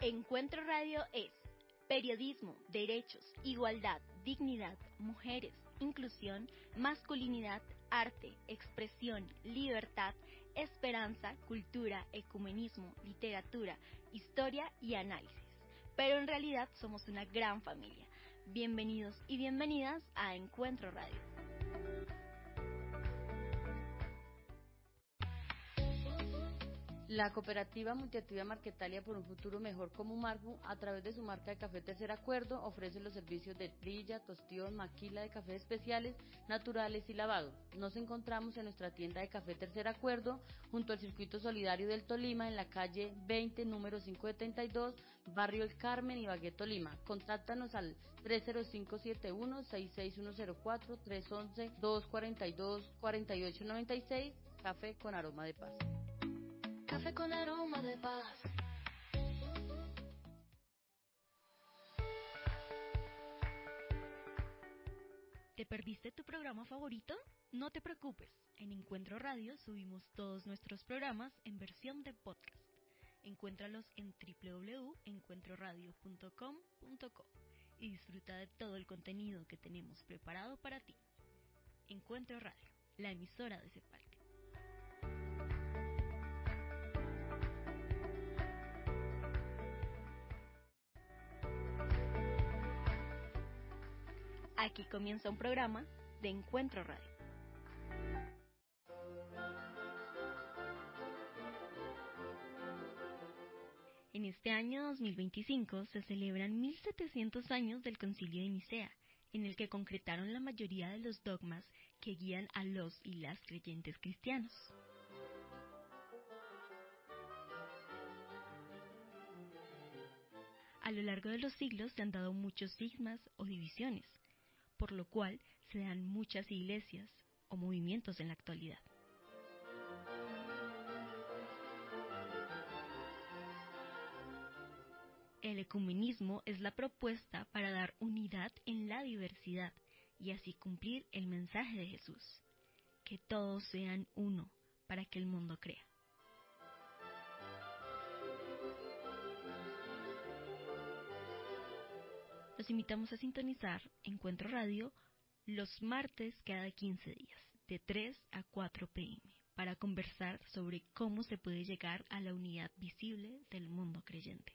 Encuentro Radio es periodismo, derechos, igualdad, dignidad, mujeres, inclusión, masculinidad, arte, expresión, libertad, esperanza, cultura, ecumenismo, literatura, historia y análisis. Pero en realidad somos una gran familia. Bienvenidos y bienvenidas a Encuentro Radio. La cooperativa multiactiva Marquetalia por un futuro mejor como Marfu, a través de su marca de café Tercer Acuerdo, ofrece los servicios de trilla, tostión, maquila de café especiales, naturales y lavado. Nos encontramos en nuestra tienda de café Tercer Acuerdo, junto al Circuito Solidario del Tolima, en la calle 20, número 572, barrio El Carmen, Ibagué, Tolima. Contáctanos al 305-71-66104, 311-242-4896, café con aroma de paz. Café con aroma de paz. ¿Te perdiste tu programa favorito? No te preocupes, en Encuentro Radio subimos todos nuestros programas en versión de podcast. Encuéntralos en www.encuentroradio.com.co y disfruta de todo el contenido que tenemos preparado para ti. Encuentro Radio, la emisora de Cepalca. Aquí comienza un programa de Encuentro Radio. En este año 2025 se celebran 1700 años del Concilio de Nicea, en el que concretaron la mayoría de los dogmas que guían a los y las creyentes cristianos. A lo largo de los siglos se han dado muchos cismas o divisiones, por lo cual se dan muchas iglesias o movimientos en la actualidad. El ecumenismo es la propuesta para dar unidad en la diversidad y así cumplir el mensaje de Jesús, que todos sean uno para que el mundo crea. Los invitamos a sintonizar Encuentro Radio los martes cada 15 días, de 3 a 4 p.m., para conversar sobre cómo se puede llegar a la unidad visible del mundo creyente.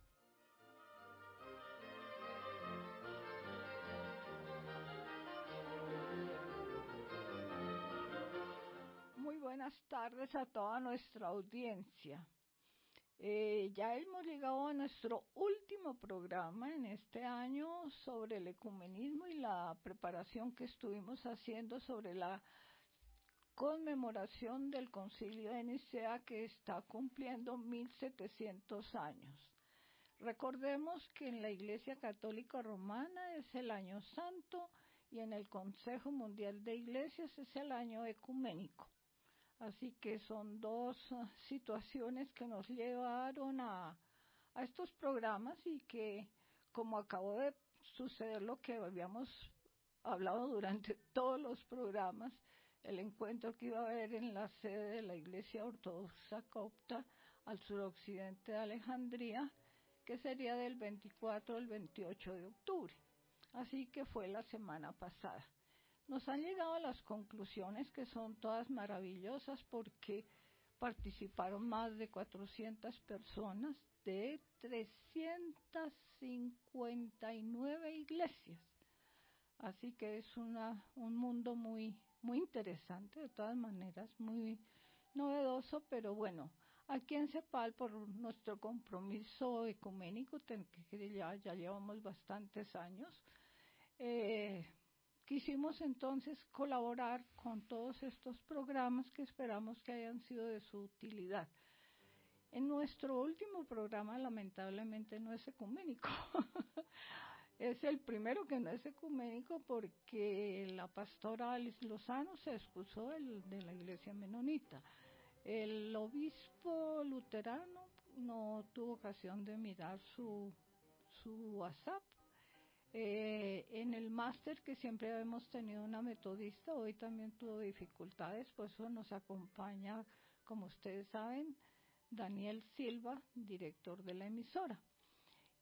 Muy buenas tardes a toda nuestra audiencia. Ya hemos llegado a nuestro último programa en este año sobre el ecumenismo y la preparación que estuvimos haciendo sobre la conmemoración del Concilio de Nicea, que está cumpliendo 1700 años. Recordemos que en la Iglesia Católica Romana es el año santo y en el Consejo Mundial de Iglesias es el año ecuménico. Así que son dos situaciones que nos llevaron a estos programas y que, como acabó de suceder lo que habíamos hablado durante todos los programas, el encuentro que iba a haber en la sede de la Iglesia Ortodoxa Copta al suroccidente de Alejandría, que sería del 24 al 28 de octubre. Así que fue la semana pasada. Nos han llegado a las conclusiones, que son todas maravillosas, porque participaron más de 400 personas de 359 iglesias. Así que es un mundo muy interesante, de todas maneras, muy novedoso, pero bueno, aquí en CEPAL, por nuestro compromiso ecuménico, que ya llevamos bastantes años, quisimos entonces colaborar con todos estos programas que esperamos que hayan sido de su utilidad. En nuestro último programa, lamentablemente, no es ecuménico. Es el primero que no es ecuménico porque la pastora Alice Lozano se excusó de la iglesia menonita. El obispo luterano no tuvo ocasión de mirar su WhatsApp. En el máster, que siempre hemos tenido una metodista, hoy también tuvo dificultades, por eso nos acompaña, como ustedes saben, Daniel Silva, director de la emisora.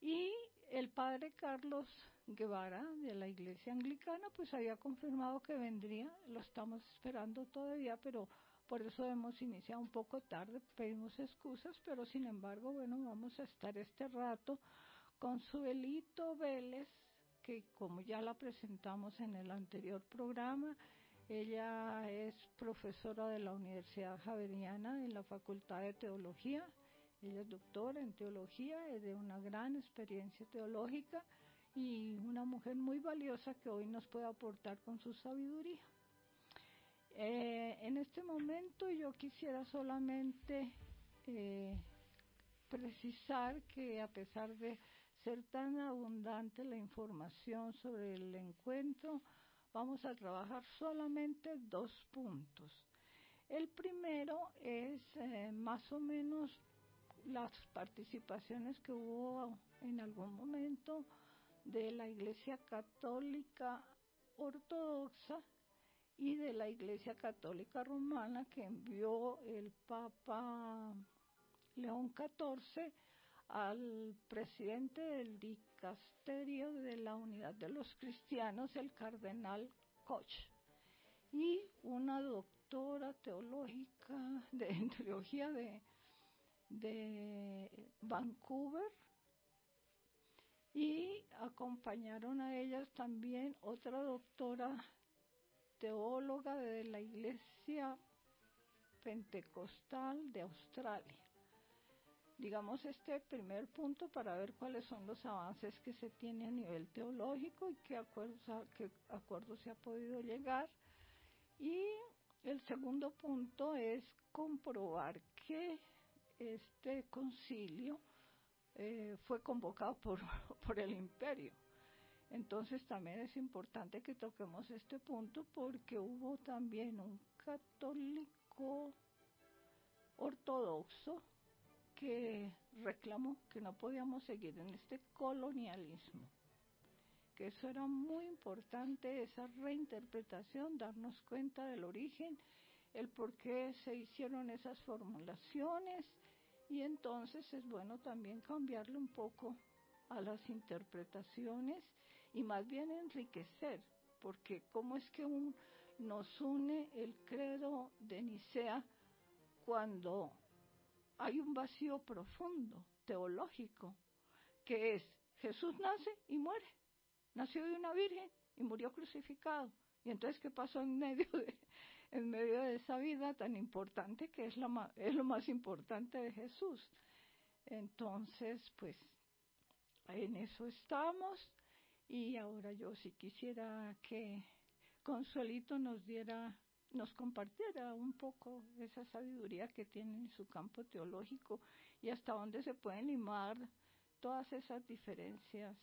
Y el padre Carlos Guevara de la Iglesia Anglicana pues había confirmado que vendría, lo estamos esperando todavía, pero por eso hemos iniciado un poco tarde, pedimos excusas, pero sin embargo, bueno, vamos a estar este rato con Suelito Vélez, que como ya la presentamos en el anterior programa, ella es profesora de la Universidad Javeriana en la Facultad de Teología. Ella es doctora en teología, es de una gran experiencia teológica y una mujer muy valiosa que hoy nos puede aportar con su sabiduría. En este momento yo quisiera solamente precisar que a pesar de ser tan abundante la información sobre el encuentro, vamos a trabajar solamente 2 puntos. El primero es más o menos las participaciones que hubo en algún momento de la Iglesia Católica Ortodoxa y de la Iglesia Católica Romana que envió el Papa León XIV al presidente del dicasterio de la Unidad de los Cristianos, el cardenal Koch, y una doctora teológica en teología de Vancouver, y acompañaron a ellas también otra doctora teóloga de la Iglesia Pentecostal de Australia. Digamos este primer punto para ver cuáles son los avances que se tiene a nivel teológico y qué acuerdos se ha podido llegar. Y el segundo punto es comprobar que este concilio fue convocado por el imperio. Entonces también es importante que toquemos este punto porque hubo también un católico ortodoxo que reclamó que no podíamos seguir en este colonialismo, que eso era muy importante, esa reinterpretación, darnos cuenta del origen, el por qué se hicieron esas formulaciones, y entonces es bueno también cambiarle un poco a las interpretaciones y más bien enriquecer, porque cómo es que nos une el credo de Nicea cuando hay un vacío profundo, teológico, que es Jesús nace y muere, nació de una virgen y murió crucificado. Y entonces, ¿qué pasó en medio de esa vida tan importante que es lo más importante de Jesús? Entonces, pues, en eso estamos. Y ahora yo sí quisiera que Consuelito nos compartiera un poco esa sabiduría que tiene en su campo teológico y hasta dónde se pueden limar todas esas diferencias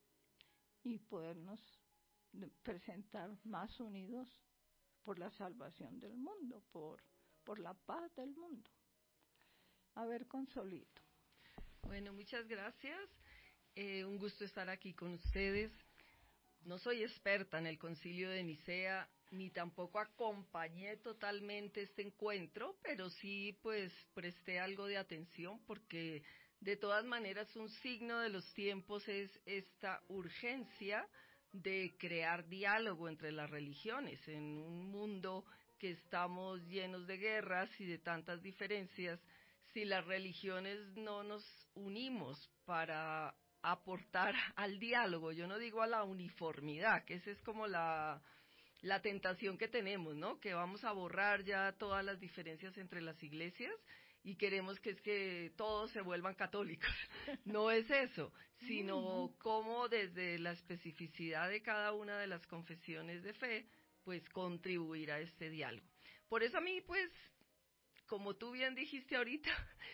y podernos presentar más unidos por la salvación del mundo, por la paz del mundo. A ver, Consolito. Bueno, muchas gracias. Un gusto estar aquí con ustedes. No soy experta en el Concilio de Nicea, ni tampoco acompañé totalmente este encuentro, pero sí pues presté algo de atención porque de todas maneras un signo de los tiempos es esta urgencia de crear diálogo entre las religiones en un mundo que estamos llenos de guerras y de tantas diferencias. Si las religiones no nos unimos para aportar al diálogo, yo no digo a la uniformidad, que esa es como la tentación que tenemos, ¿no? Que vamos a borrar ya todas las diferencias entre las iglesias y queremos que es que todos se vuelvan católicos. No es eso, sino cómo desde la especificidad de cada una de las confesiones de fe, pues contribuir a este diálogo. Por eso a mí, pues, como tú bien dijiste ahorita,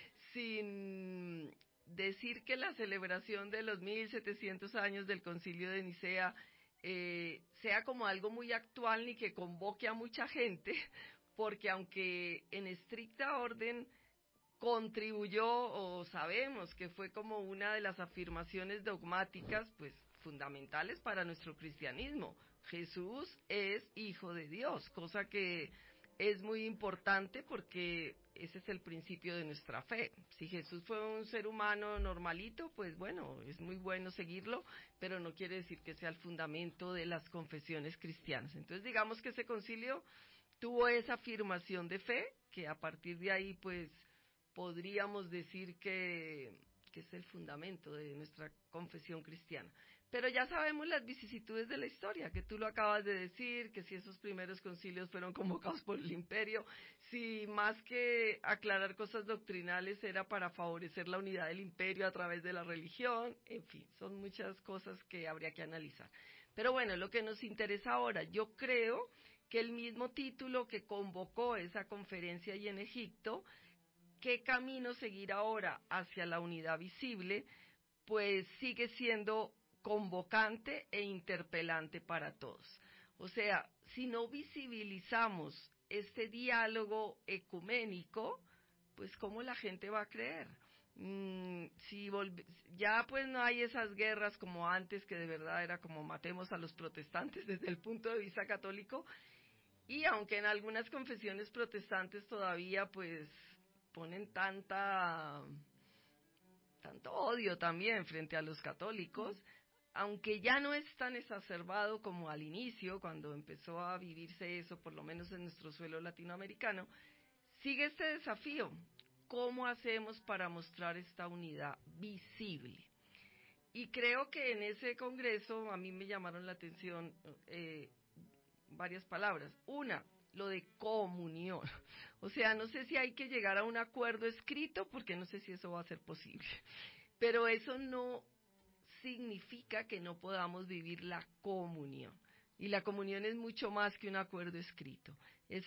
sin decir que la celebración de los 1700 años del Concilio de Nicea sea como algo muy actual ni que convoque a mucha gente, porque aunque en estricta orden contribuyó o sabemos que fue como una de las afirmaciones dogmáticas pues fundamentales para nuestro cristianismo. Jesús es Hijo de Dios, cosa que es muy importante porque ese es el principio de nuestra fe. Si Jesús fue un ser humano normalito, pues bueno, es muy bueno seguirlo, pero no quiere decir que sea el fundamento de las confesiones cristianas. Entonces, digamos que ese concilio tuvo esa afirmación de fe, que a partir de ahí, pues, podríamos decir que es el fundamento de nuestra confesión cristiana. Pero ya sabemos las vicisitudes de la historia, que tú lo acabas de decir, que si esos primeros concilios fueron convocados por el imperio, si más que aclarar cosas doctrinales era para favorecer la unidad del imperio a través de la religión, en fin, son muchas cosas que habría que analizar. Pero bueno, lo que nos interesa ahora, yo creo que el mismo título que convocó esa conferencia ahí en Egipto, ¿qué camino seguir ahora hacia la unidad visible? Pues sigue siendo convocante e interpelante para todos. O sea, si no visibilizamos este diálogo ecuménico, pues ¿cómo la gente va a creer? Ya pues no hay esas guerras como antes, que de verdad era como matemos a los protestantes desde el punto de vista católico, y aunque en algunas confesiones protestantes todavía pues ponen tanto odio también frente a los católicos, aunque ya no es tan exacerbado como al inicio, cuando empezó a vivirse eso, por lo menos en nuestro suelo latinoamericano, sigue este desafío. ¿Cómo hacemos para mostrar esta unidad visible? Y creo que en ese congreso a mí me llamaron la atención varias palabras. Una, lo de comunión. O sea, no sé si hay que llegar a un acuerdo escrito, porque no sé si eso va a ser posible. Pero eso no significa que no podamos vivir la comunión. Y la comunión es mucho más que un acuerdo escrito. Es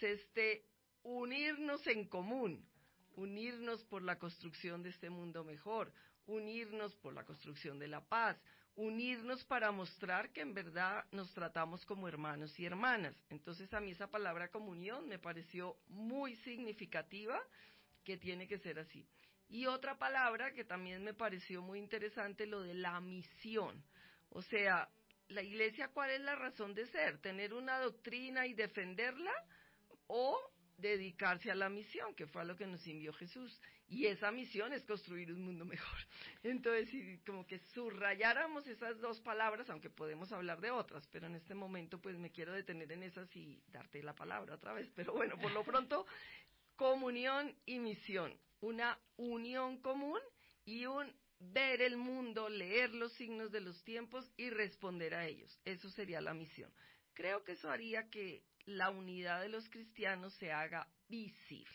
unirnos en común, unirnos por la construcción de este mundo mejor, unirnos por la construcción de la paz, unirnos para mostrar que en verdad nos tratamos como hermanos y hermanas. Entonces a mí esa palabra comunión me pareció muy significativa, que tiene que ser así. Y otra palabra que también me pareció muy interesante, lo de la misión. O sea, la iglesia, ¿cuál es la razón de ser? ¿Tener una doctrina y defenderla? ¿O dedicarse a la misión, que fue a lo que nos envió Jesús? Y esa misión es construir un mundo mejor. Entonces, si como que subrayáramos esas dos palabras, aunque podemos hablar de otras, pero en este momento pues me quiero detener en esas y darte la palabra otra vez. Pero bueno, por lo pronto, comunión y misión, una unión común y un ver el mundo, leer los signos de los tiempos y responder a ellos. Eso sería la misión. Creo que eso haría que la unidad de los cristianos se haga visible.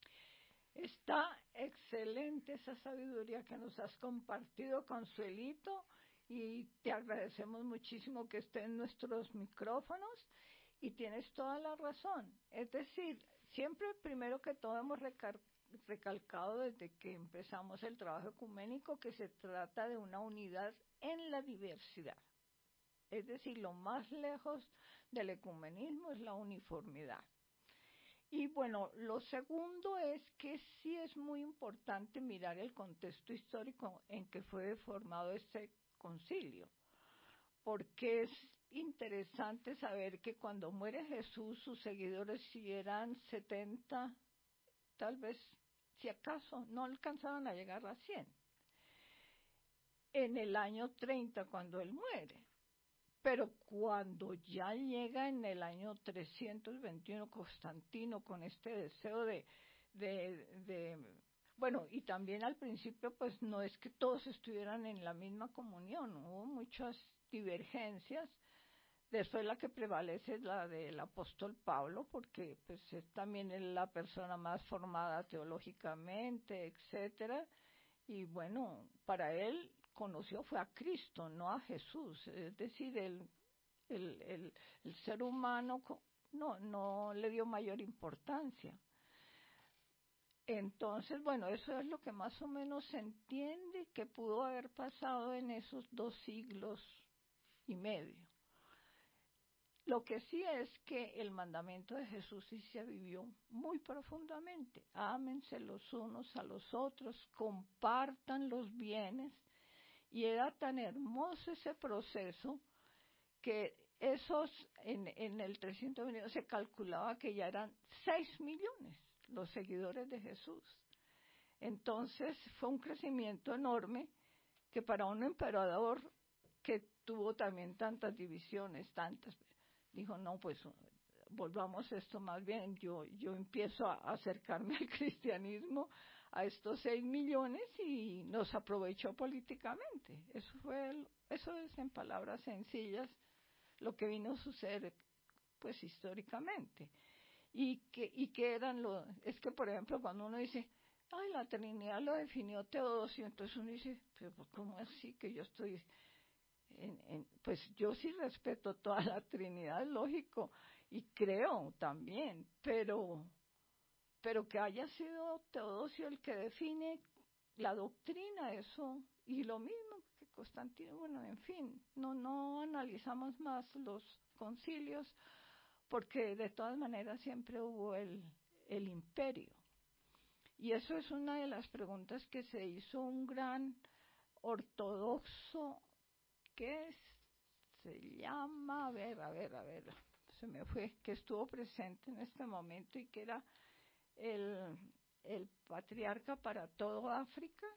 Está excelente esa sabiduría que nos has compartido, Consuelito, y te agradecemos muchísimo que esté en nuestros micrófonos, y tienes toda la razón. Es decir, siempre primero que todo hemos recalcado desde que empezamos el trabajo ecuménico que se trata de una unidad en la diversidad. Es decir, lo más lejos del ecumenismo es la uniformidad. Y bueno, lo segundo es que sí es muy importante mirar el contexto histórico en que fue formado este concilio, porque es interesante saber que cuando muere Jesús, sus seguidores si eran 70, tal vez, si acaso, no alcanzaban a llegar a 100. En el año 30, cuando él muere. Pero cuando ya llega en el año 321 Constantino con este deseo bueno, y también al principio pues no es que todos estuvieran en la misma comunión, hubo muchas divergencias. Después la que prevalece es la del apóstol Pablo, porque pues es también la persona más formada teológicamente, etcétera. Y bueno, para él conoció fue a Cristo, no a Jesús. Es decir, el ser humano no le dio mayor importancia. Entonces, bueno, eso es lo que más o menos se entiende que pudo haber pasado en esos 2 siglos y medio. Lo que sí es que el mandamiento de Jesús sí se vivió muy profundamente. Ámense los unos a los otros, compartan los bienes. Y era tan hermoso ese proceso que esos, en el 321 se calculaba que ya eran 6 millones los seguidores de Jesús. Entonces fue un crecimiento enorme que para un emperador que tuvo también tantas divisiones, dijo, no, pues volvamos esto más bien, yo empiezo a acercarme al cristianismo a estos 6 millones y nos aprovechó políticamente. Eso es en palabras sencillas lo que vino a suceder pues históricamente. Y que eran es que por ejemplo cuando uno dice, ay, la Trinidad lo definió Teodosio, entonces uno dice, pero ¿cómo así que yo estoy pues yo sí respeto toda la Trinidad, es lógico, y creo también, pero que haya sido Teodosio el que define la doctrina, eso, y lo mismo que Constantino, bueno, en fin, no analizamos más los concilios, porque de todas maneras siempre hubo el imperio. Y eso es una de las preguntas que se hizo un gran ortodoxo que se llama, a ver, se me fue, que estuvo presente en este momento y que era el patriarca para todo África,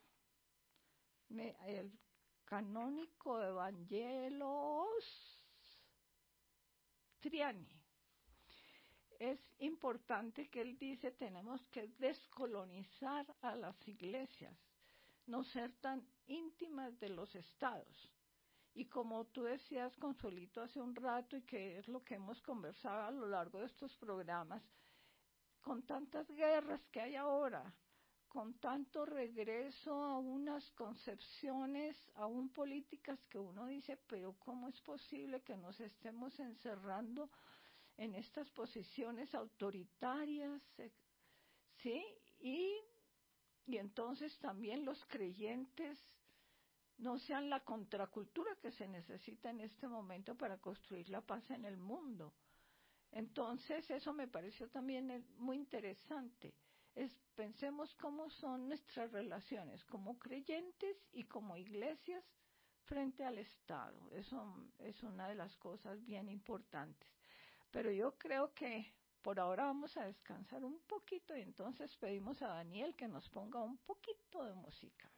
el canónico Evangelos Triani. Es importante que él dice, tenemos que descolonizar a las iglesias, no ser tan íntimas de los estados. Y como tú decías, Consuelito, hace un rato, y que es lo que hemos conversado a lo largo de estos programas, con tantas guerras que hay ahora, con tanto regreso a unas concepciones, aún políticas, que uno dice, pero ¿cómo es posible que nos estemos encerrando en estas posiciones autoritarias? ¿Sí? Y entonces también los creyentes no sean la contracultura que se necesita en este momento para construir la paz en el mundo. Entonces eso me pareció también muy interesante. Pensemos cómo son nuestras relaciones como creyentes y como iglesias frente al Estado. Eso es una de las cosas bien importantes. Pero yo creo que por ahora vamos a descansar un poquito y entonces pedimos a Daniel que nos ponga un poquito de música.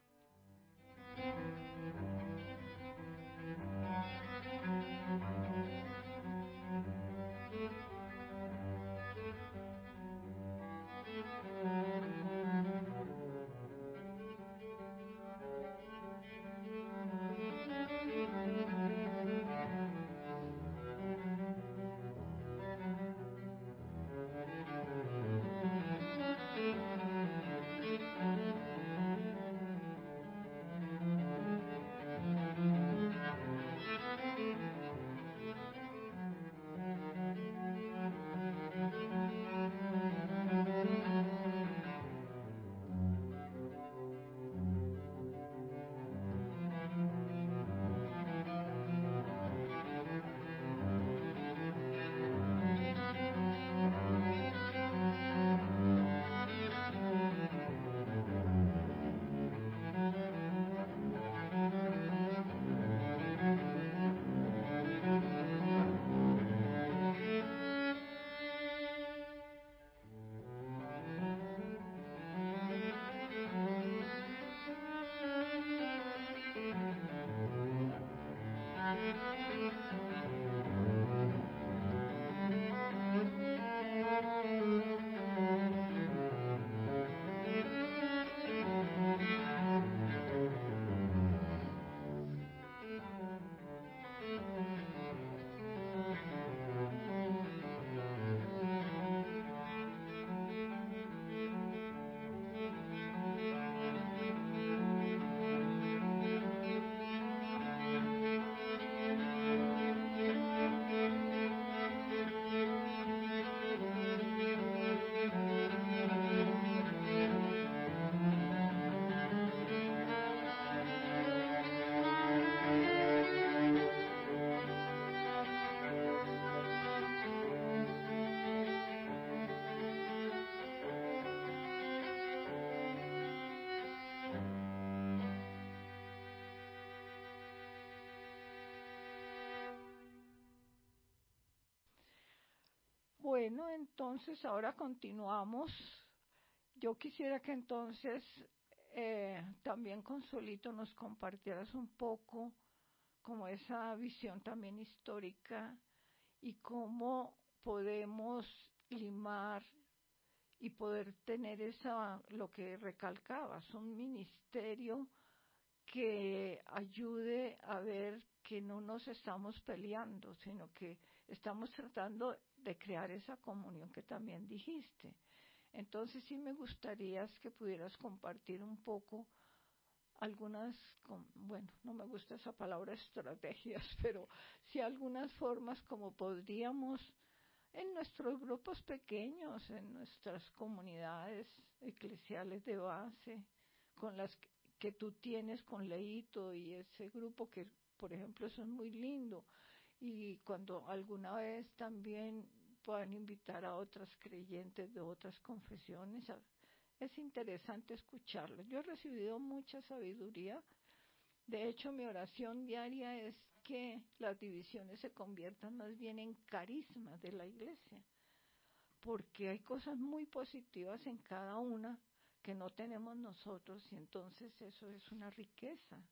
Bueno, entonces ahora continuamos. Yo quisiera que entonces también Consuelito nos compartieras un poco como esa visión también histórica y cómo podemos limar y poder tener lo que recalcabas, un ministerio que ayude a ver que no nos estamos peleando, sino que estamos tratando de crear esa comunión que también dijiste. Entonces sí me gustaría que pudieras compartir un poco algunas, bueno, no me gusta esa palabra estrategias, pero sí algunas formas como podríamos en nuestros grupos pequeños, en nuestras comunidades eclesiales de base, con las que tú tienes con Leito y ese grupo que, por ejemplo, eso es muy lindo. Y cuando alguna vez también puedan invitar a otras creyentes de otras confesiones, es interesante escucharlo. Yo he recibido mucha sabiduría. De hecho, mi oración diaria es que las divisiones se conviertan más bien en carismas de la iglesia, porque hay cosas muy positivas en cada una que no tenemos nosotros y entonces eso es una riqueza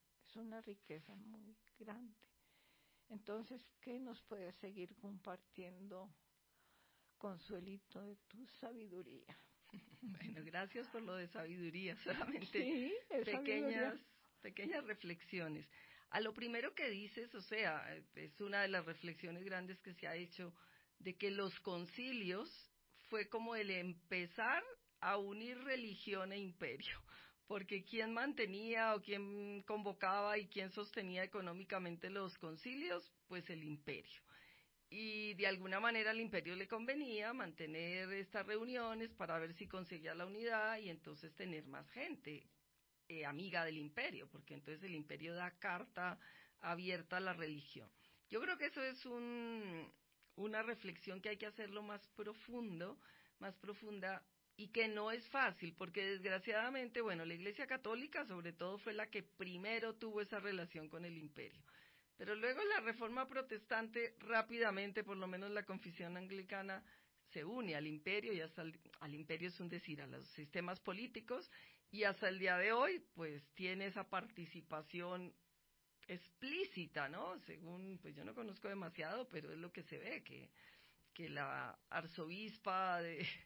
muy grande. Entonces, ¿qué nos puedes seguir compartiendo, Consuelito, de tu sabiduría? Bueno, gracias por lo de sabiduría, solamente sí, pequeñas reflexiones. A lo primero que dices, o sea, es una de las reflexiones grandes que se ha hecho, de que los concilios fue como el empezar a unir religión e imperio, porque quién mantenía o quién convocaba y quién sostenía económicamente los concilios, pues el imperio. Y de alguna manera al imperio le convenía mantener estas reuniones para ver si conseguía la unidad y entonces tener más gente amiga del imperio, porque entonces el imperio da carta abierta a la religión. Yo creo que eso es una reflexión que hay que hacerlo más profunda, y que no es fácil, porque desgraciadamente, bueno, la Iglesia Católica sobre todo fue la que primero tuvo esa relación con el imperio. Pero luego la Reforma Protestante rápidamente, por lo menos la Confesión Anglicana, se une al imperio y al imperio es un decir, a los sistemas políticos, y hasta el día de hoy, pues tiene esa participación explícita, ¿no? Según, pues yo no conozco demasiado, pero es lo que se ve, que la arzobispa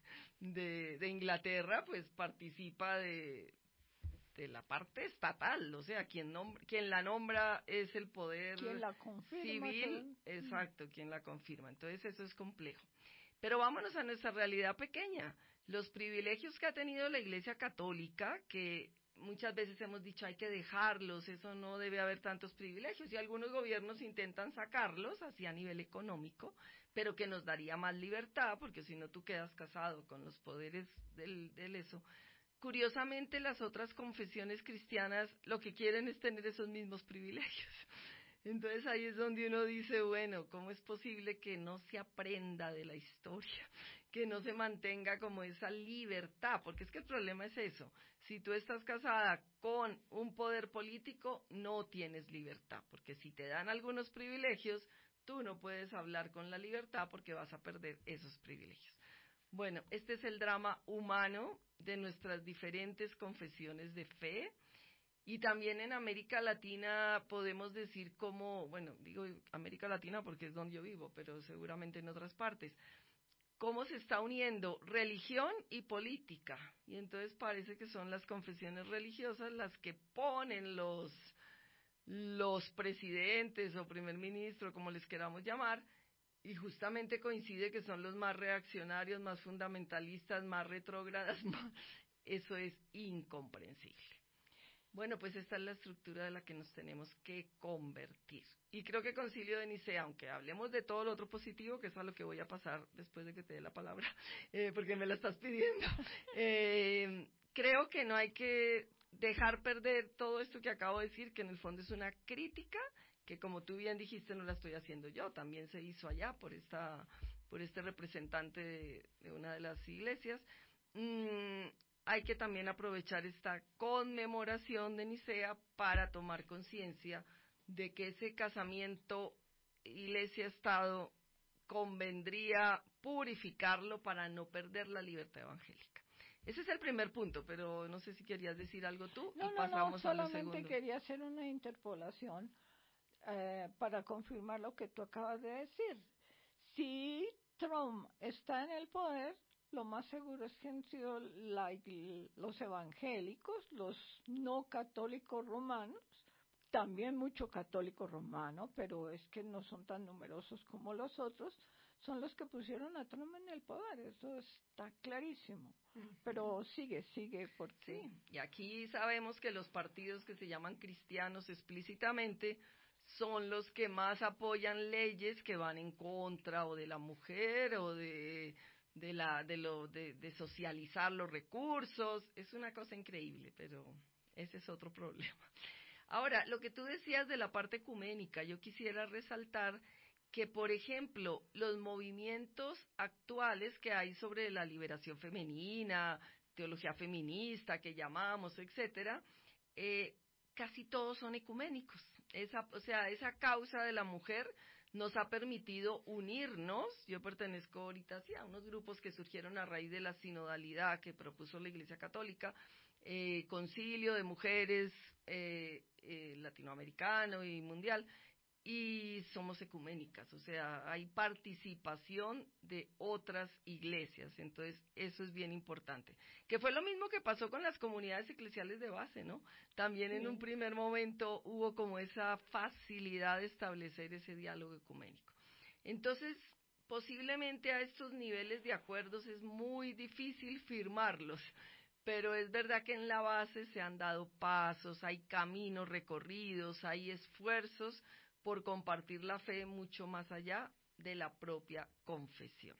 de Inglaterra, pues participa de la parte estatal, o sea, quien la nombra es el poder civil, exacto, quien la confirma. Entonces eso es complejo. Pero vámonos a nuestra realidad pequeña. Los privilegios que ha tenido la Iglesia Católica, que muchas veces hemos dicho hay que dejarlos, eso no debe haber tantos privilegios, y algunos gobiernos intentan sacarlos así a nivel económico, pero que nos daría más libertad, porque si no tú quedas casado con los poderes del eso. Curiosamente, las otras confesiones cristianas lo que quieren es tener esos mismos privilegios. Entonces ahí es donde uno dice, bueno, ¿cómo es posible que no se aprenda de la historia? Que no se mantenga como esa libertad, porque es que el problema es eso. Si tú estás casada con un poder político, no tienes libertad, porque si te dan algunos privilegios, tú no puedes hablar con la libertad porque vas a perder esos privilegios. Bueno, este es el drama humano de nuestras diferentes confesiones de fe. Y también en América Latina podemos decir cómo, bueno, digo América Latina porque es donde yo vivo, pero seguramente en otras partes, cómo se está uniendo religión y política. Y entonces parece que son las confesiones religiosas las que ponen los presidentes o primer ministro, como les queramos llamar, y justamente coincide que son los más reaccionarios, más fundamentalistas, más retrógradas. Eso es incomprensible. Bueno, pues esta es la estructura de la que nos tenemos que convertir. Y creo que Concilio de Nicea, aunque hablemos de todo lo otro positivo, que es a lo que voy a pasar después de que te dé la palabra, porque me la estás pidiendo, creo que no hay que dejar perder todo esto que acabo de decir, que en el fondo es una crítica, que como tú bien dijiste, no la estoy haciendo yo, también se hizo allá por este representante de una de las iglesias. Hay que también aprovechar esta conmemoración de Nicea para tomar conciencia de que ese casamiento Iglesia-Estado convendría purificarlo para no perder la libertad evangélica. Ese es el primer punto, pero no sé si querías decir algo tú No, y pasamos a lo solamente segundo. quería hacer una interpolación para confirmar lo que tú acabas de decir. Si Trump está en el poder, lo más seguro es que han sido los evangélicos, los no católicos romanos, también mucho católico romano, pero es que no son tan numerosos como los otros, son los que pusieron a Trump en el poder, eso está clarísimo. Pero sigue, ¿por qué? Sí, y aquí sabemos que los partidos que se llaman cristianos explícitamente son los que más apoyan leyes que van en contra o de la mujer o de socializar los recursos. Es una cosa increíble, pero ese es otro problema. Ahora, lo que tú decías de la parte ecuménica, yo quisiera resaltar que, por ejemplo, los movimientos actuales que hay sobre la liberación femenina, teología feminista que llamamos, etcétera, casi todos son ecuménicos. Esa causa de la mujer nos ha permitido unirnos. Yo pertenezco ahorita a unos grupos que surgieron a raíz de la sinodalidad que propuso la Iglesia Católica, concilio de mujeres latinoamericano y mundial, y somos ecuménicas, o sea, hay participación de otras iglesias, entonces eso es bien importante. Que fue lo mismo que pasó con las comunidades eclesiales de base, ¿no? También en un primer momento hubo como esa facilidad de establecer ese diálogo ecuménico. Entonces, posiblemente a estos niveles de acuerdos es muy difícil firmarlos, pero es verdad que en la base se han dado pasos, hay caminos recorridos, hay esfuerzos por compartir la fe mucho más allá de la propia confesión.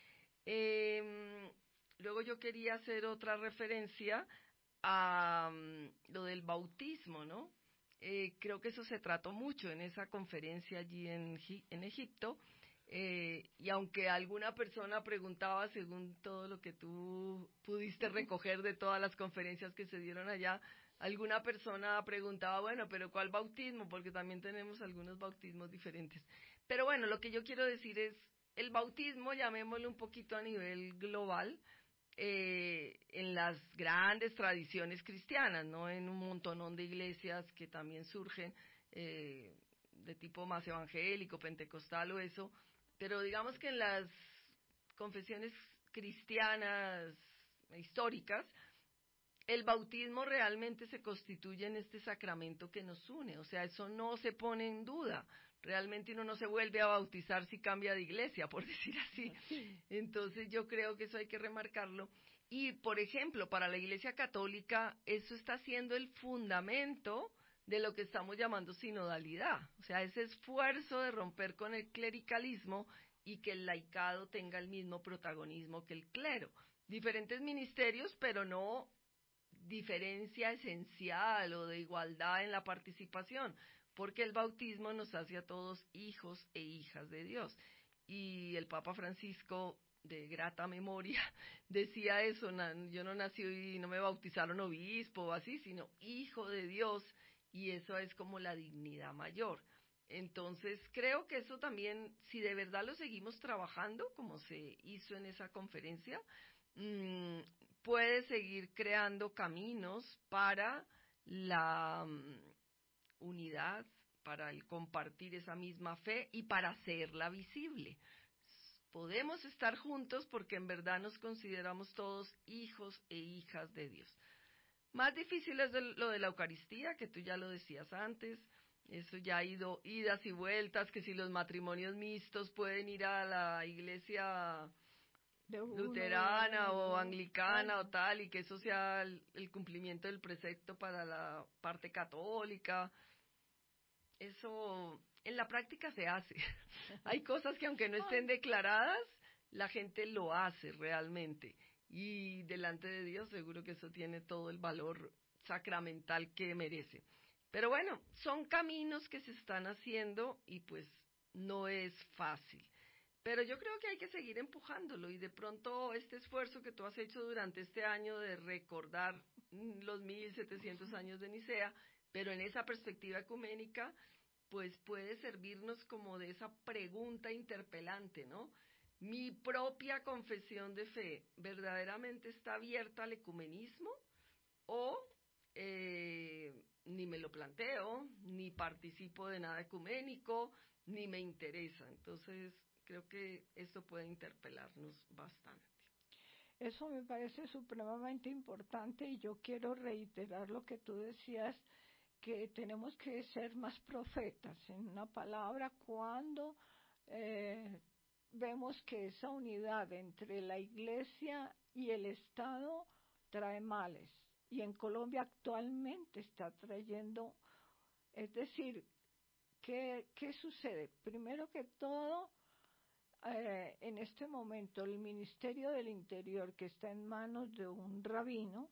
Luego yo quería hacer otra referencia a lo del bautismo, ¿no? Creo que eso se trató mucho en esa conferencia allí en Egipto, y aunque alguna persona preguntaba, según todo lo que tú pudiste recoger de todas las conferencias que se dieron allá, alguna persona preguntaba, bueno, pero ¿cuál bautismo? Porque también tenemos algunos bautismos diferentes. Pero bueno, lo que yo quiero decir es, el bautismo, llamémoslo un poquito a nivel global, en las grandes tradiciones cristianas, no en un montonón de iglesias que también surgen de tipo más evangélico, pentecostal o eso, pero digamos que en las confesiones cristianas históricas, el bautismo realmente se constituye en este sacramento que nos une, o sea, eso no se pone en duda. Realmente uno no se vuelve a bautizar si cambia de iglesia, por decir así. Entonces yo creo que eso hay que remarcarlo. Y, por ejemplo, para la Iglesia Católica, eso está siendo el fundamento de lo que estamos llamando sinodalidad. O sea, ese esfuerzo de romper con el clericalismo y que el laicado tenga el mismo protagonismo que el clero. Diferentes ministerios, pero no diferencia esencial o de igualdad en la participación, porque el bautismo nos hace a todos hijos e hijas de Dios. Y el Papa Francisco, de grata memoria, decía eso, yo no nací y no me bautizaron obispo o así, sino hijo de Dios, y eso es como la dignidad mayor. Entonces, creo que eso también, si de verdad lo seguimos trabajando, como se hizo en esa conferencia, puede seguir creando caminos para la unidad, para el compartir esa misma fe y para hacerla visible. Podemos estar juntos porque en verdad nos consideramos todos hijos e hijas de Dios. Más difícil es lo de la Eucaristía, que tú ya lo decías antes. Eso ya ha ido idas y vueltas, que si los matrimonios mixtos pueden ir a la iglesia luterana o anglicana o tal, y que eso sea el cumplimiento del precepto para la parte católica. Eso en la práctica se hace. Hay cosas que aunque no estén declaradas, la gente lo hace realmente. Y delante de Dios seguro que eso tiene todo el valor sacramental que merece. Pero bueno, son caminos que se están haciendo y pues no es fácil. Pero yo creo que hay que seguir empujándolo, y de pronto este esfuerzo que tú has hecho durante este año de recordar los 1700 años de Nicea, pero en esa perspectiva ecuménica, pues puede servirnos como de esa pregunta interpelante, ¿no? mi propia confesión de fe verdaderamente está abierta al ecumenismo o ni me lo planteo, ni participo de nada ecuménico, ni me interesa. Entonces, creo que esto puede interpelarnos bastante. Eso me parece supremamente importante y yo quiero reiterar lo que tú decías, que tenemos que ser más profetas, en una palabra, cuando vemos que esa unidad entre la Iglesia y el Estado trae males. Y en Colombia actualmente está trayendo, es decir, ¿qué sucede? Primero que todo, en este momento el Ministerio del Interior, que está en manos de un rabino,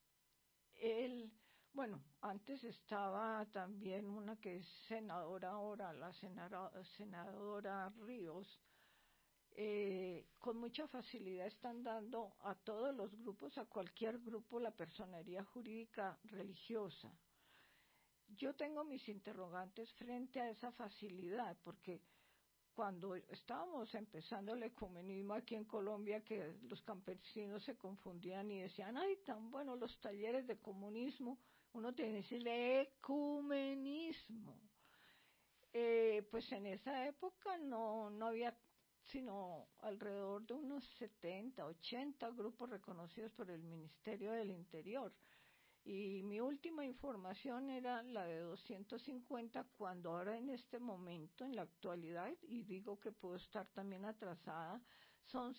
bueno, antes estaba también una que es senadora ahora, la senadora Ríos, con mucha facilidad están dando a todos los grupos, a cualquier grupo, la personería jurídica religiosa. Yo tengo mis interrogantes frente a esa facilidad, porque cuando estábamos empezando el ecumenismo aquí en Colombia, que los campesinos se confundían y decían, ay, tan buenos los talleres de comunismo, uno tiene que decirle ecumenismo. Pues en esa época no había sino alrededor de unos 70, 80 grupos reconocidos por el Ministerio del Interior. Y mi última información era la de 250, cuando ahora en este momento, en la actualidad, y digo que puedo estar también atrasada, son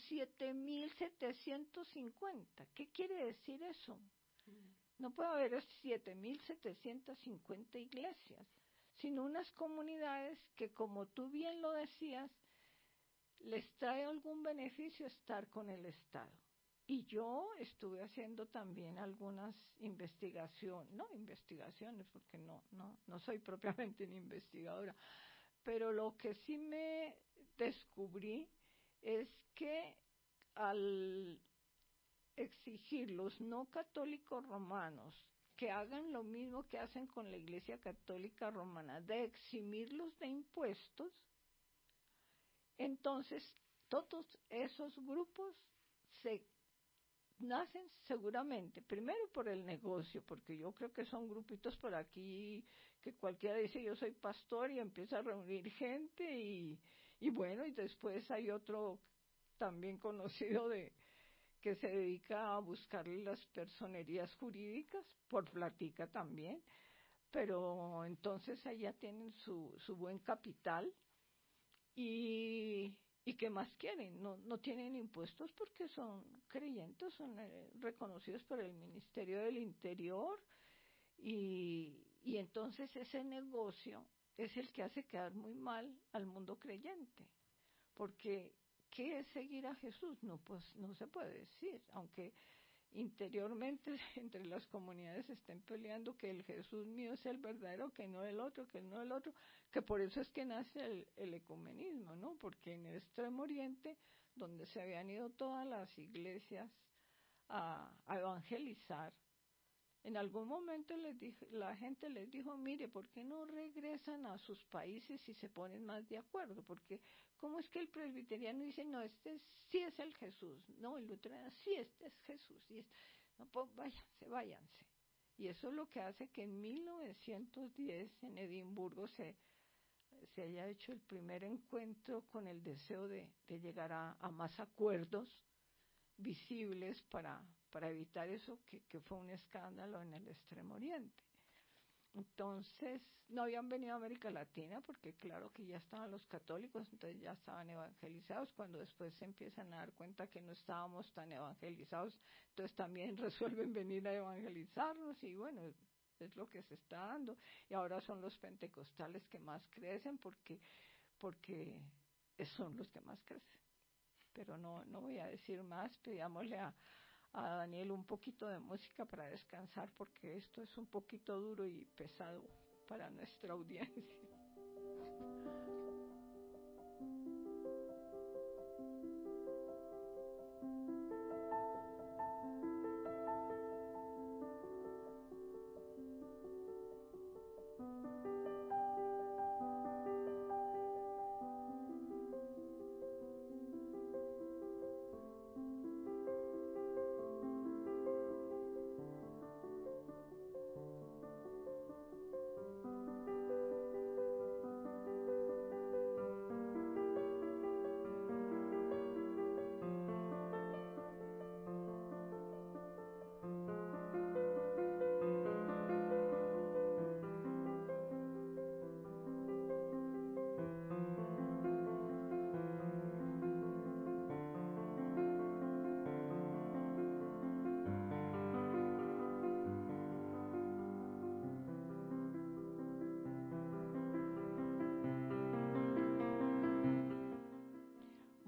7.750. ¿Qué quiere decir eso? No puede haber 7.750 iglesias, sino unas comunidades que, como tú bien lo decías, les trae algún beneficio estar con el Estado. Y yo estuve haciendo también algunas investigaciones, porque no soy propiamente una investigadora, pero lo que sí me descubrí es que al exigir los no católicos romanos que hagan lo mismo que hacen con la Iglesia Católica Romana, de eximirlos de impuestos, entonces todos esos grupos se nacen seguramente, primero por el negocio, porque yo creo que son grupitos por aquí que cualquiera dice yo soy pastor y empieza a reunir gente y bueno, y después hay otro también conocido que se dedica a buscar las personerías jurídicas, por platica también, pero entonces allá tienen su buen capital y ¿qué más quieren? No tienen impuestos porque son creyentes, son reconocidos por el Ministerio del Interior y entonces ese negocio es el que hace quedar muy mal al mundo creyente, porque ¿qué es seguir a Jesús? No, pues no se puede decir, aunque interiormente entre las comunidades estén peleando que el Jesús mío es el verdadero, que no el otro, que por eso es que nace el ecumenismo, ¿no? Porque en el Extremo Oriente, donde se habían ido todas las iglesias a evangelizar, en algún momento la gente les dijo, mire, ¿por qué no regresan a sus países y se ponen más de acuerdo? Porque, ¿cómo es que el presbiteriano dice, no, este sí es el Jesús? No, el luterano, sí, este es Jesús. No, pues váyanse. Y eso es lo que hace que en 1910 en Edimburgo se haya hecho el primer encuentro con el deseo de llegar a más acuerdos visibles para evitar eso que fue un escándalo en el Extremo Oriente. Entonces, no habían venido a América Latina porque claro que ya estaban los católicos, entonces ya estaban evangelizados. Cuando después se empiezan a dar cuenta que no estábamos tan evangelizados, entonces también resuelven venir a evangelizarnos y bueno, es lo que se está dando. Y ahora son los pentecostales que más crecen porque son los que más crecen. Pero no voy a decir más, pidámosle a Daniel un poquito de música para descansar porque esto es un poquito duro y pesado para nuestra audiencia.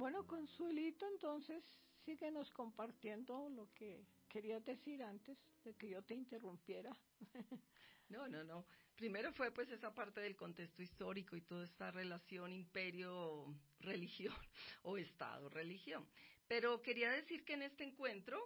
Bueno, Consuelito, entonces síguenos compartiendo lo que querías decir antes de que yo te interrumpiera. No, no, no. Primero fue pues esa parte del contexto histórico y toda esta relación imperio-religión o Estado-religión. Pero quería decir que en este encuentro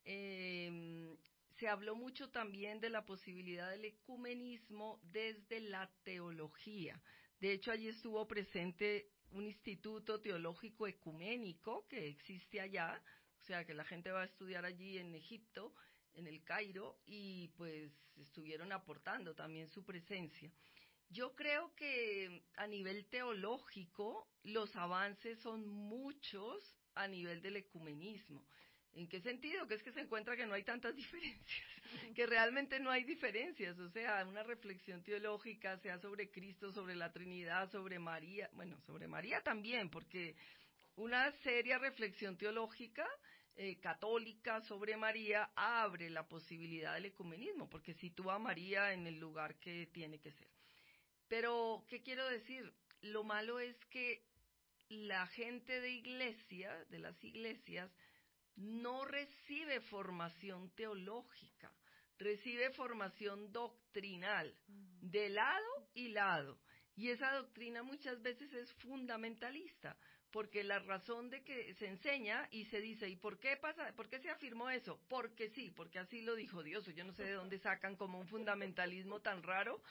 se habló mucho también de la posibilidad del ecumenismo desde la teología. De hecho, allí estuvo presente un instituto teológico ecuménico que existe allá, o sea, que la gente va a estudiar allí en Egipto, en el Cairo, y pues estuvieron aportando también su presencia. Yo creo que a nivel teológico los avances son muchos a nivel del ecumenismo. ¿En qué sentido? Que es que se encuentra que no hay tantas diferencias, que realmente no hay diferencias, o sea, una reflexión teológica, sea sobre Cristo, sobre la Trinidad, sobre María, bueno, sobre María también, porque una seria reflexión teológica católica sobre María abre la posibilidad del ecumenismo, porque sitúa a María en el lugar que tiene que ser. Pero, ¿qué quiero decir? Lo malo es que la gente de iglesia, de las iglesias, no recibe formación teológica, recibe formación doctrinal, de lado y lado. Y esa doctrina muchas veces es fundamentalista, porque la razón de que se enseña y se dice, ¿y por qué pasa? ¿Por qué se afirmó eso? Porque sí, porque así lo dijo Dios. Yo no sé de dónde sacan como un fundamentalismo tan raro.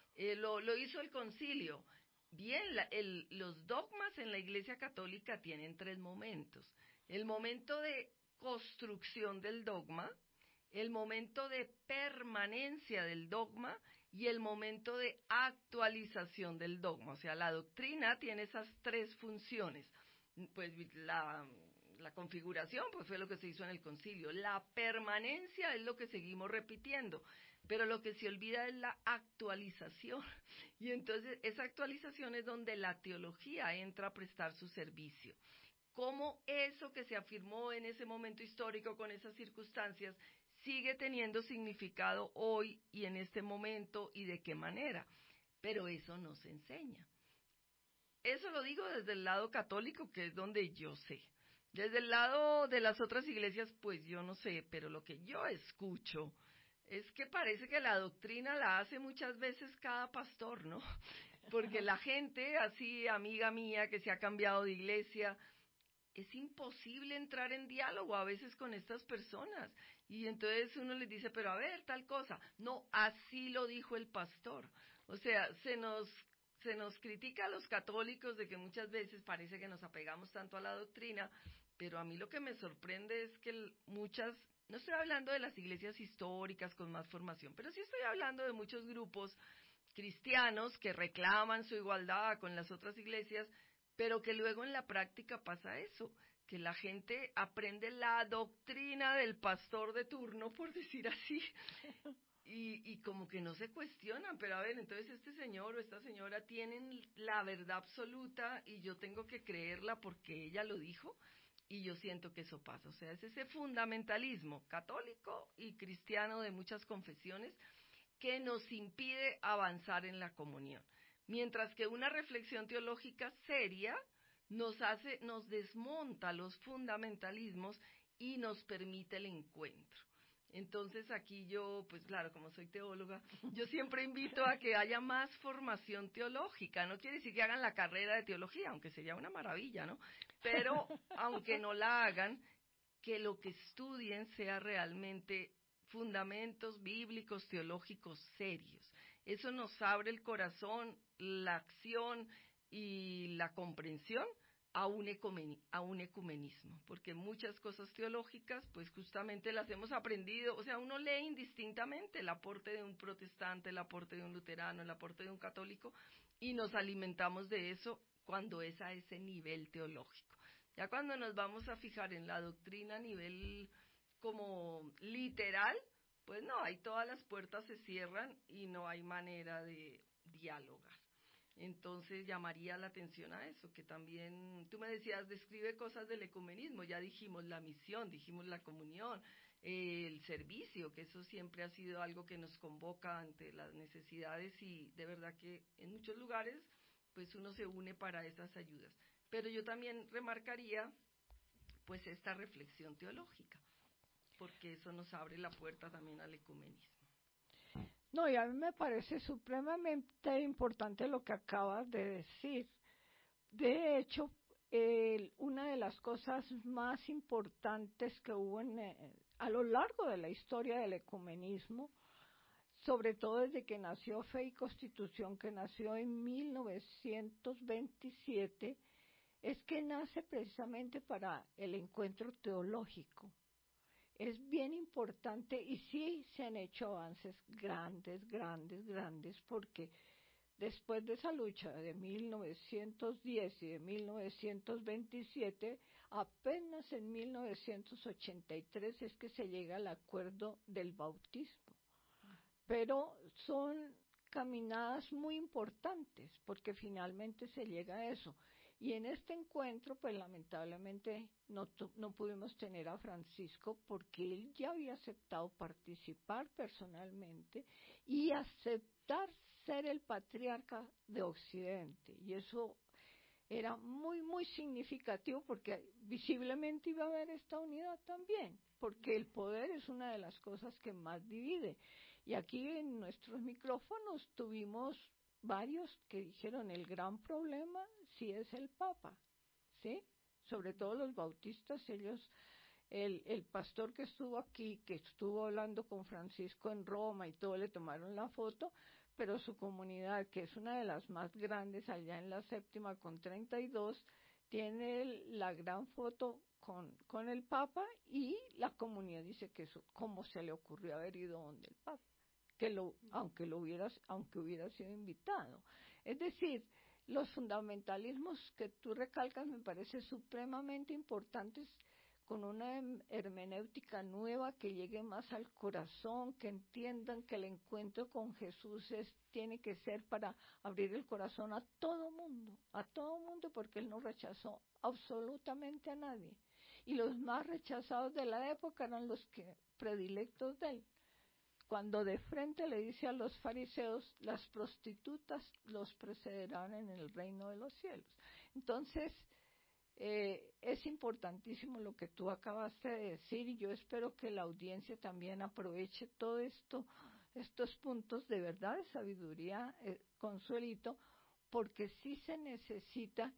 Lo hizo el concilio. Bien, los dogmas en la Iglesia Católica tienen 3 momentos. El momento de construcción del dogma, el momento de permanencia del dogma y el momento de actualización del dogma. O sea, la doctrina tiene esas 3 funciones. Pues la configuración pues fue lo que se hizo en el concilio. La permanencia es lo que seguimos repitiendo, pero lo que se olvida es la actualización. Y entonces esa actualización es donde la teología entra a prestar su servicio. Cómo eso que se afirmó en ese momento histórico con esas circunstancias sigue teniendo significado hoy y en este momento y de qué manera. Pero eso no se enseña. Eso lo digo desde el lado católico, que es donde yo sé. Desde el lado de las otras iglesias, pues yo no sé, pero lo que yo escucho es que parece que la doctrina la hace muchas veces cada pastor, ¿no? Porque la gente, así amiga mía, que se ha cambiado de iglesia, es imposible entrar en diálogo a veces con estas personas. Y entonces uno les dice, pero a ver, tal cosa. No, así lo dijo el pastor. O sea, se nos critica a los católicos de que muchas veces parece que nos apegamos tanto a la doctrina, pero a mí lo que me sorprende es que muchas, no estoy hablando de las iglesias históricas con más formación, pero sí estoy hablando de muchos grupos cristianos que reclaman su igualdad con las otras iglesias, pero que luego en la práctica pasa eso, que la gente aprende la doctrina del pastor de turno, por decir así, y como que no se cuestionan, pero a ver, entonces este señor o esta señora tienen la verdad absoluta y yo tengo que creerla porque ella lo dijo, y yo siento que eso pasa. O sea, es ese fundamentalismo católico y cristiano de muchas confesiones que nos impide avanzar en la comunión. Mientras que una reflexión teológica seria nos desmonta los fundamentalismos y nos permite el encuentro. Entonces aquí yo, pues claro, como soy teóloga, yo siempre invito a que haya más formación teológica. No quiere decir que hagan la carrera de teología, aunque sería una maravilla, ¿no? Pero aunque no la hagan, que lo que estudien sea realmente fundamentos bíblicos, teológicos serios. Eso nos abre el corazón, la acción y la comprensión a un ecumenismo, porque muchas cosas teológicas, pues justamente las hemos aprendido, o sea, uno lee indistintamente el aporte de un protestante, el aporte de un luterano, el aporte de un católico, y nos alimentamos de eso cuando es a ese nivel teológico. Ya cuando nos vamos a fijar en la doctrina a nivel como literal, pues no, ahí todas las puertas se cierran y no hay manera de dialogar. Entonces llamaría la atención a eso, que también, tú me decías, describe cosas del ecumenismo, ya dijimos la misión, dijimos la comunión, el servicio, que eso siempre ha sido algo que nos convoca ante las necesidades y de verdad que en muchos lugares pues uno se une para esas ayudas. Pero yo también remarcaría pues esta reflexión teológica, porque eso nos abre la puerta también al ecumenismo. No, y a mí me parece supremamente importante lo que acabas de decir. De hecho, una de las cosas más importantes que hubo a lo largo de la historia del ecumenismo, sobre todo desde que nació Fe y Constitución, que nació en 1927, es que nace precisamente para el encuentro teológico. Es bien importante y sí se han hecho avances grandes, porque después de esa lucha de 1910 y de 1927, apenas en 1983 es que se llega al acuerdo del bautismo. Pero son caminadas muy importantes, porque finalmente se llega a eso. Y en este encuentro, pues lamentablemente no pudimos tener a Francisco porque él ya había aceptado participar personalmente y aceptar ser el patriarca de Occidente. Y eso era muy significativo porque visiblemente iba a haber esta unidad también, porque el poder es una de las cosas que más divide. Y aquí en nuestros micrófonos tuvimos varios que dijeron el gran problema sí es el Papa, ¿sí? Sobre todo los bautistas, ellos, el pastor que estuvo aquí, que estuvo hablando con Francisco en Roma y todo, le tomaron la foto, pero su comunidad, que es una de las más grandes allá en la séptima con 32, tiene la gran foto con el Papa y la comunidad dice que eso, cómo se le ocurrió haber ido donde el Papa, aunque hubiera sido invitado. Es decir, los fundamentalismos que tú recalcas me parecen supremamente importantes, con una hermenéutica nueva que llegue más al corazón, que entiendan que el encuentro con Jesús tiene que ser para abrir el corazón a todo mundo, porque Él no rechazó absolutamente a nadie. Y los más rechazados de la época eran los predilectos de Él. Cuando de frente le dice a los fariseos, las prostitutas los precederán en el reino de los cielos. Entonces, es importantísimo lo que tú acabaste de decir y yo espero que la audiencia también aproveche todo estos puntos de verdad, de sabiduría, Consuelito, porque sí se necesita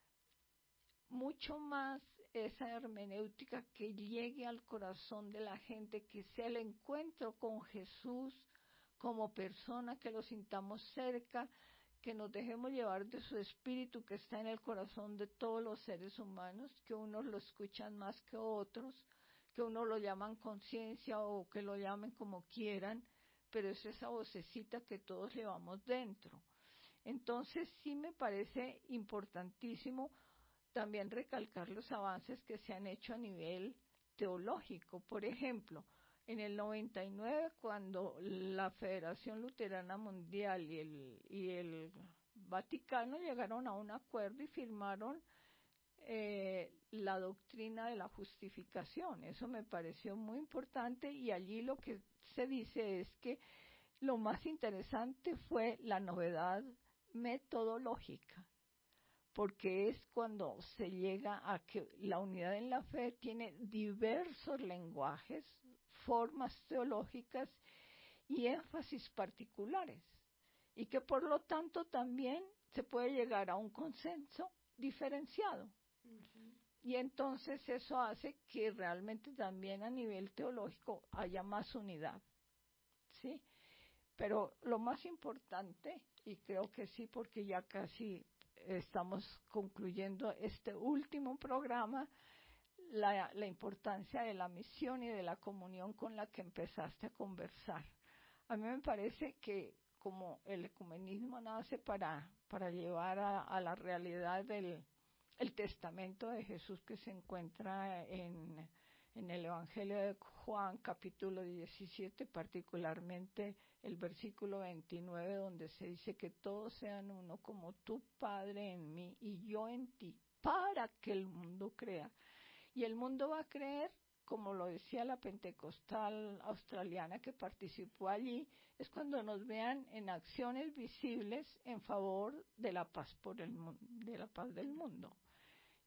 mucho más esa hermenéutica que llegue al corazón de la gente, que sea el encuentro con Jesús como persona, que lo sintamos cerca, que nos dejemos llevar de su espíritu que está en el corazón de todos los seres humanos, que unos lo escuchan más que otros, que unos lo llaman conciencia o que lo llamen como quieran, pero es esa vocecita que todos llevamos dentro. Entonces sí me parece importantísimo también recalcar los avances que se han hecho a nivel teológico. Por ejemplo, en el 99, cuando la Federación Luterana Mundial y el Vaticano llegaron a un acuerdo y firmaron la doctrina de la justificación. Eso me pareció muy importante y allí lo que se dice es que lo más interesante fue la novedad metodológica, porque es cuando se llega a que la unidad en la fe tiene diversos lenguajes, formas teológicas y énfasis particulares, y que por lo tanto también se puede llegar a un consenso diferenciado. Uh-huh. Y entonces eso hace que realmente también a nivel teológico haya más unidad, ¿sí? Pero lo más importante, y creo que sí, porque ya casi estamos concluyendo este último programa, la importancia de la misión y de la comunión con la que empezaste a conversar. A mí me parece que como el ecumenismo nace para llevar a la realidad el testamento de Jesús que se encuentra en el Evangelio de Juan, capítulo 17, particularmente el versículo 29, donde se dice que todos sean uno como tu Padre en mí y yo en ti, para que el mundo crea. Y el mundo va a creer, como lo decía la pentecostal australiana que participó allí, es cuando nos vean en acciones visibles en favor de la paz del mundo.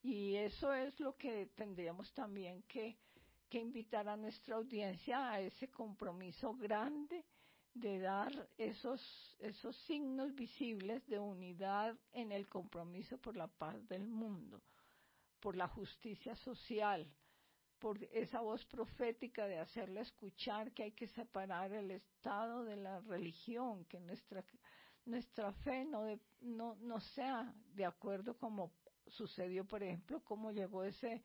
Y eso es lo que tendríamos también que invitar a nuestra audiencia a ese compromiso grande de dar esos signos visibles de unidad en el compromiso por la paz del mundo, por la justicia social, por esa voz profética de hacerle escuchar que hay que separar el Estado de la religión, que nuestra fe no sea de acuerdo como sucedió, por ejemplo, cómo llegó ese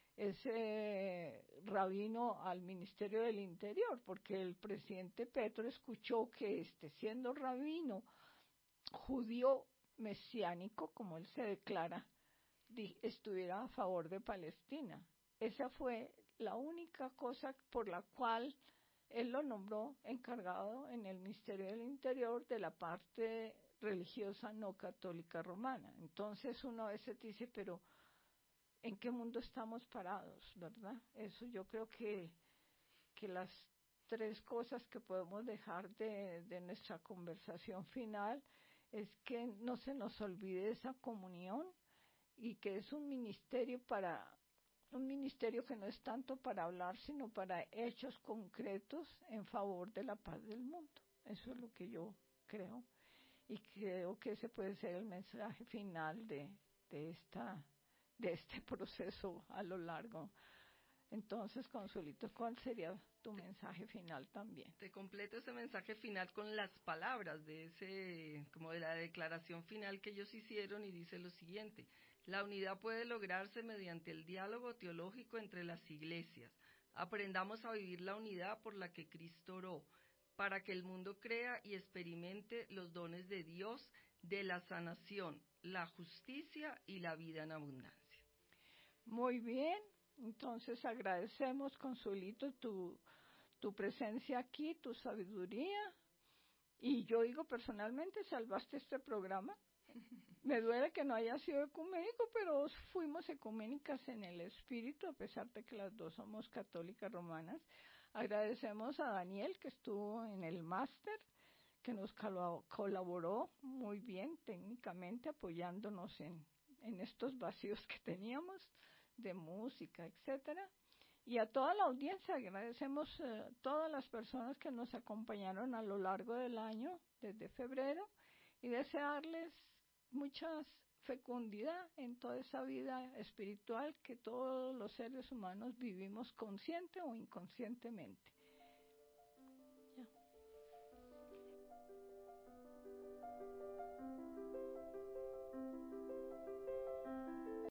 rabino al Ministerio del Interior, porque el presidente Petro escuchó que siendo rabino judío mesiánico, como él se declara, estuviera a favor de Palestina. Esa fue la única cosa por la cual él lo nombró encargado en el Ministerio del Interior de la parte religiosa no católica romana. Entonces uno a veces dice, pero ¿en qué mundo estamos parados, verdad? Eso yo creo que las tres cosas que podemos dejar de nuestra conversación final es que no se nos olvide esa comunión y que es un ministerio que no es tanto para hablar, sino para hechos concretos en favor de la paz del mundo. Eso es lo que yo creo. Y creo que ese puede ser el mensaje final de este proceso a lo largo. Entonces, Consuelito, ¿cuál sería tu mensaje final también? Te completo ese mensaje final con las palabras como de la declaración final que ellos hicieron, y dice lo siguiente: la unidad puede lograrse mediante el diálogo teológico entre las iglesias. Aprendamos a vivir la unidad por la que Cristo oró, para que el mundo crea y experimente los dones de Dios, de la sanación, la justicia y la vida en abundancia. Muy bien, entonces agradecemos, Consuelito, tu presencia aquí, tu sabiduría, y yo digo personalmente, salvaste este programa. Me duele que no haya sido ecuménico, pero fuimos ecuménicas en el espíritu, a pesar de que las dos somos católicas romanas. Agradecemos a Daniel, que estuvo en el máster, que nos colaboró muy bien técnicamente, apoyándonos en estos vacíos que teníamos de música, etcétera. Y a toda la audiencia, agradecemos todas las personas que nos acompañaron a lo largo del año, desde febrero, y desearles mucha fecundidad en toda esa vida espiritual que todos los seres humanos vivimos consciente o inconscientemente.